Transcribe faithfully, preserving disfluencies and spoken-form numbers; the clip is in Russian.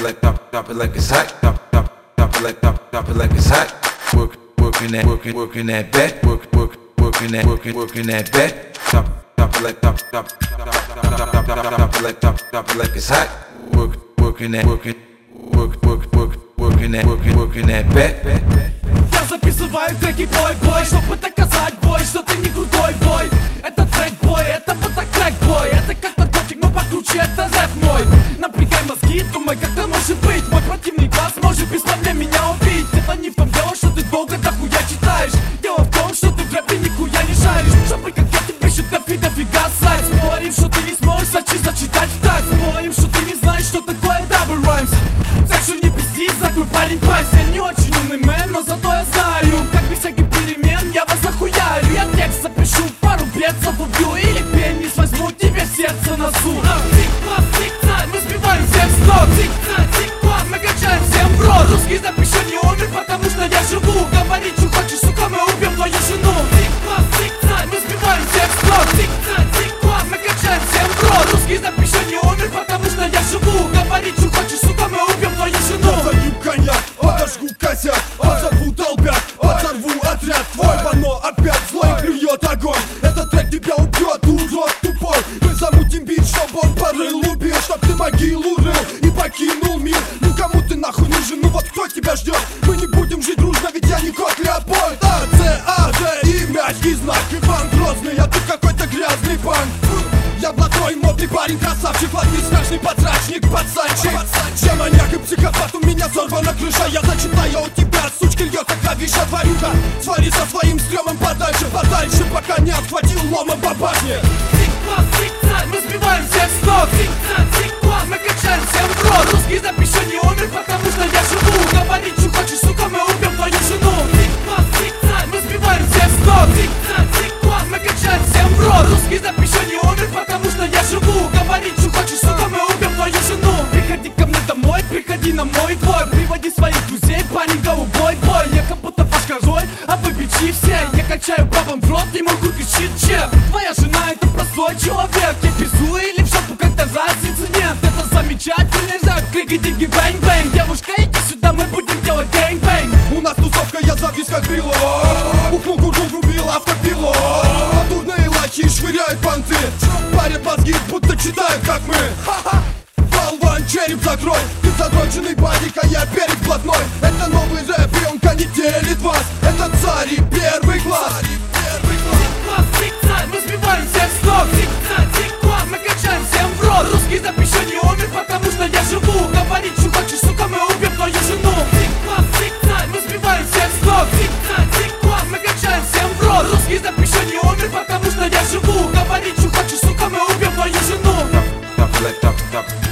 it like drop, drop it like it's hot. Drop, drop, drop it like drop, drop it like it's hot. Work, working that, working, working that back. Work, work, working that, working, working that back. Drop, drop it like drop, drop, drop, drop, drop, drop, drop it like drop, drop it like it's hot. Work, working that, working, work, work, work, working that, working, working that back. Я записываю треки бой-бой, чтобы доказать бой, что ты не крутой бой. Это трек-бой, это фотокрэк-бой. Это как наркотик, но покруче, это рэп мой. Напрягай мозги, думай, как это может быть. Мой противный глаз может без проблем меня убить. Это не в том дело, что ты долго дохуя читаешь. Дело в том, что ты в рэпе нихуя не шаришь. Чтобы как я тебе пишет рэп и дофига сайт. Спорим, что ты не сможешь сочи зачитать в так. Спорим, что ты не знаешь, что такое дабл раймс. Так что не пизди, закрой парень пасть. Я не очень умный мэн, но зато я знаю, как без всяких перемен я вас захуярю. Я текст запишу, пару бедцев убью. Или пенис возьму тебе сердце на зуб. Тик-так, тик-так, мы сбиваем всех с ног. Тик-так, тик-так, мы качаем всем в рот. Русский рэп еще не умер, потому что я живу. Говорить, что хочешь, сука, мы убьем твою жену. Тик-так, тик-так, мы сбиваем всех с ног. Тик-так, тик-так, мы качаем всем в рот. Русский рэп еще не умер, потому что я живу. Говорить, что хочешь, сука, мы убьем твою жену. Залью коньяк, подожгу косяк, отзову долбят, оторву отряд твой. Вано опять злой клюет огонь. Этот трек тебя убьет, урод тупой. Мы замутим бит, чтоб он порыл убил, чтоб ты могилу рыл и покинул мир. Ну кому ты нахуй нужен, ну вот кто тебя ждет? Мы не будем жить дружно, ведь я не кот Леопольд. А, Ц, А, Д и мяч и знак. Иван Грозный, а ты какой-то грязный панк. Я блатной, модный парень, красавчик, ладный, страшный потрачник, пацанчик. Я маньяк и психопат, у меня сорвана крыша. Я зачитаю у тебя, сучки, льется клавиша тварюка. Свари со своим стрёмом подальше, подальше, пока не отхватил ломом по башне. Тик-так, тик-так, мы сбиваем всех с ног. Тик-так, тик-так, мы качаем всем в рот. Русский рэп еще не умер, потому что я живу. Говорить, что хочешь, сука, мы убьем твою жену. Тик-так, тик-так, мы сбиваем всех с ног. Тик-так, тик-так, мы качаем всем в рот. Русский рэп еще не умер, потому что я живу. Говорить, что хочешь, сука, мы убьем твою жену. Приходи ко мне домой, приходи на мой двор. Приводи своих друзей, парень голубой бой. Я как будто ваш король, а вы бичи все. Я качаю бабам в рот, и мой хуй кричит чеп. Твоя жена это простой человек. Я безу или в шапку, как-то разницы нет. Это замечательный рэп, крики, деньги, бэнг-бэнг. Девушка, иди сюда, мы будем делать гэнг-бэнг. У нас тусовка, я завис как брелок. Ухнул курку, врубил автопилот. Дурные лачи швыряют понты. Парят мозги, будто читают, как мы. Болван, череп закрой. Ты задроченный бадик, а я перед блатной. Это новый рэп, и он конетелит вас. Это царь и первый класс. Тик-так, тик-так, мы сбиваем всех с ног. Тик-так, тик-так, мы качаем всем в рот. Русский рэп еще не умер, потому что я живу. Говорить, что хочешь, сука, мы убьем твою жену. Тик-так, тик-так, мы сбиваем всех с ног. Тик-так, тик-так, мы качаем всем в рот. Русский рэп еще не умер, потому что я живу. Говорить, что хочешь, сука, мы убьем твою жену. Drop it like drop, drop.